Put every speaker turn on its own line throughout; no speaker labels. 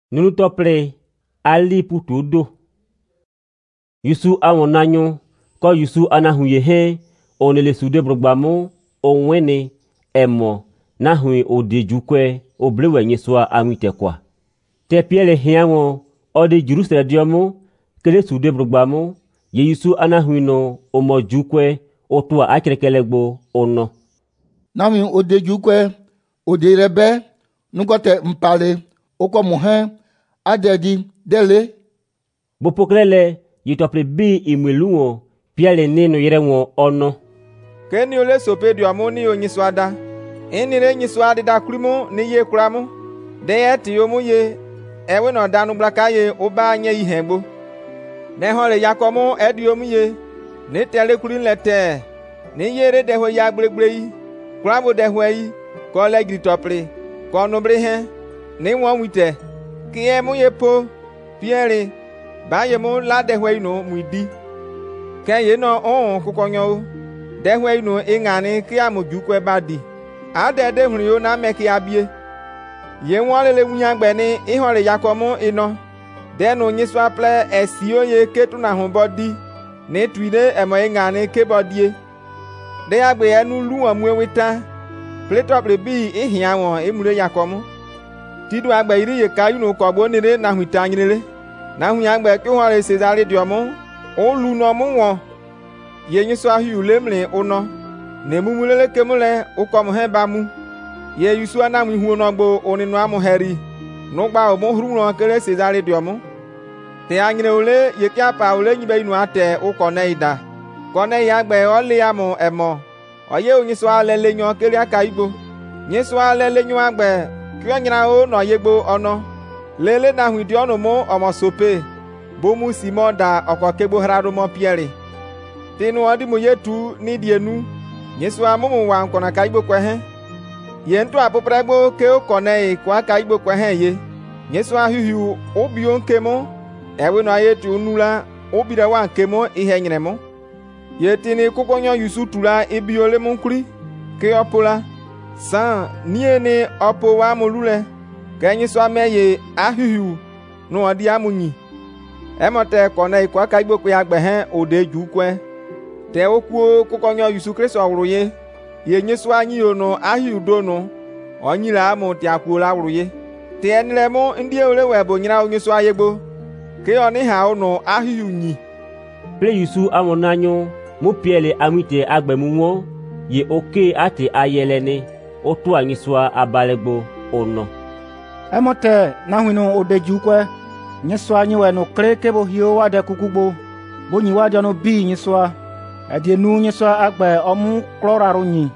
Nunu tople ali putu do. Yusu awon nanyo ko Yusu anahuye he onele sude brogbamu onwene emo nahui odejukwe oblewe nyeswa amite kwa. Te piele hianwo ode Jerusalem diomu kele sude brogbamu ye Yusu anahui no omojukwe otua akrekelegbo ono.
Nami odejukwe oderebe nukote mpale oko muhe adedi dele
bopoklele yitople bi imweluwo piale neno yerenwo ono.
Keni ole sope diomu ni onyiswada inire nyiswada da krimu ni ye kramu de eti yomu ye ewe no danu blaka ye oba anye ihegbo ne hole yakomu ediomu ye ni tele kurin lete ni yere de ho ya gbregbre yi krabo de ho yi ko le gritople ko no bre he ni won wite ki e mu ye po piere ba ye mu la de ho yi no mu di ke ye no on kukonyo de ho yi no ingani ki amojukwe ba di ade de huri yo na meki abie ye won lele wunyagbe ni ihore yakomu ino de no nyiswa ple esio ye ketu na ho bodi ni twide emo ingani ke bodie de agbe enu lu amu wita pletop bi ihia won emure yakomu tidu agbe iri ye kayu no kogbo nire na huta nyire na hunyagbe ki hore Cesare diomu olu no mu won ye nyiswa hu lemle ono ne mumulele kemule ukom he bamu ye Yusu anamu ihu no gbo oninu amu heri no gba o mo huru no kele Cesare diomu te anyire ole ye kia pa ole nyibe inu ate ukone ida kone ya gbe ole amu emo oye onyiso alele nyo kele aka igbo nyiso alele nyo agbe ki onyira o no yegbo ono lele na hu di ono mo omo sope bomu simo da okokegbo haradu mo piere tinu odi mu yetu ni dienu nyiso amumu wa nkona ka igbo kwehe ye ntu apopregbo ke okone kwa ka igbo kwehe ye nyiso ahuhu obi onkemo ewe no ayetu onula obire wa nkemo ihe nyiremo ye tini kukonyo Yusu tula ibiole munkuri ke opola san niene opo wa molule ke nyiso ameye ahuhu no odi amunyi emote kone kwa ka igbo kwe agbe he odejukwe te okuo kukonyo Yusu Kristo awuruye ye nyiso anyi ono ahudo no onyira amu ti akuola awuruye te enlemo ndi ole webo nyira onyiso ayegbo ke oni ha ono ahuhu nyi
ple Yusu amonanyo mo piele amite agbemuwo ye oke ate ayelene otu anyiswa abalegbo ono.
Emote na hwino odejukwe nyiswa nyiwe no kreke bo hio wade kukugbo bo nyi wade no bi nyiswa edienu nyiswa agbe omu kloraru nyi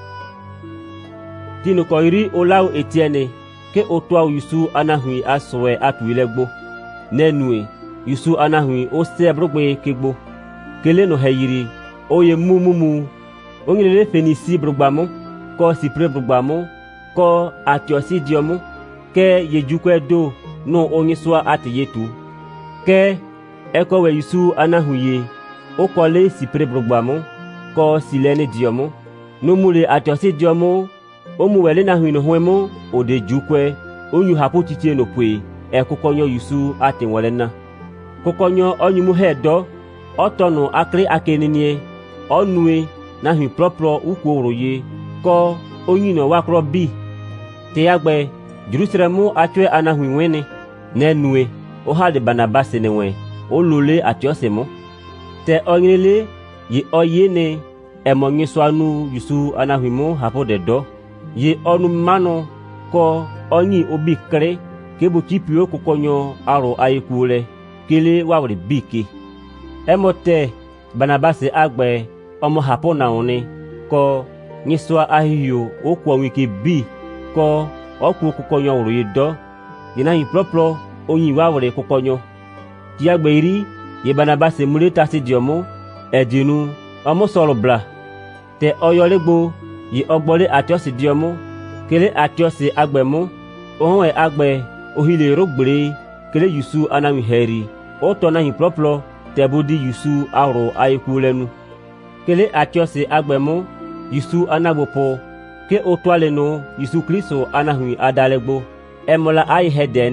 dino ko iri olaw Etienne ke otu Yusu anahui aswe atuilegbo nenue Yusu anahui o sebrogbe kegbo kele no hayiri oye mumumu ongirele Fenisi brogbamu ko Sipre brogbamu ko Atiosi diomu ke yejukwe do no ongiswa atiyetu ke ekowe Yusu anahuye o kole Sipre brogbamu ko Silene diomu no mule Atiosi diomu o muwele na hwino hwemo odejukwe onyu hapotiti no pwe ekukonyo Yusu atinwelena kokonyo onyumu hedo otono akre akenenie onue na hu propro ukworoye ko onyino wakro bi te agbe Jerusalem atwe anahu wene nenue o hade Barnabas newe olole atiosemo te onyele ye oyene emonyiso anu Yusu anahu mo hapodedo ye onu mano ko onyi obi kre kebo chipio kokonyo aro ayekule kele wawre bike emote Barnabas agbe omo hapona one ko nyiswa ahiyo okwo wike bi ko okwo kokonyo oro yedo yina yi propro onyi wawre kokonyo ti agbe iri ye Barnabas muleta si diomo edinu omo soro bla te oyolegbo ye ogbole Atiosi diomo kele Atiosi agbemo ohun agbe ohile rogbere kele Yusu anawi heri oto na yi propro tebudi Yusu aro ayekulenu kele Atiosi agbemo Yusu anagbopo ke otwale no Yusu Kristo anahui adalegbo emola ai hedene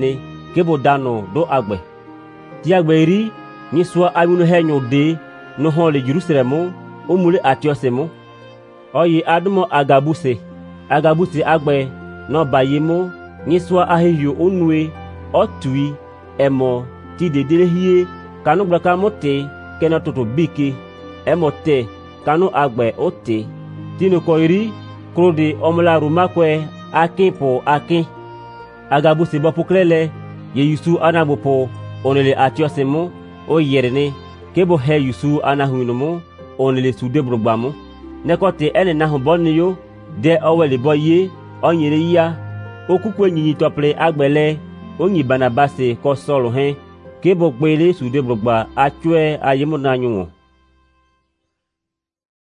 kebo dano do agbe ti agbe ri ni so ayunu henyo de no hon le Jerusalem o mule atiosemo oyi adumo agabuse agbe no bayemo ni so ahihio onue otui emo ti dedele hie kanu gbaka mote kena toto bike emote kanu agbe ote tino koiri krode omla rumakwe akin po akin agabuse bopuklele ye Yusu anabopo onele atiosemo o yerene kebo he Yusu anahunomo onele sudebrogbamu nekote ene nahuboniyo de owele boye onyere ya okukwe nyinyi tople agbele onyi Barnabase ko Solo hen kebo gbele sudebrogba atwe ayemunanyuwo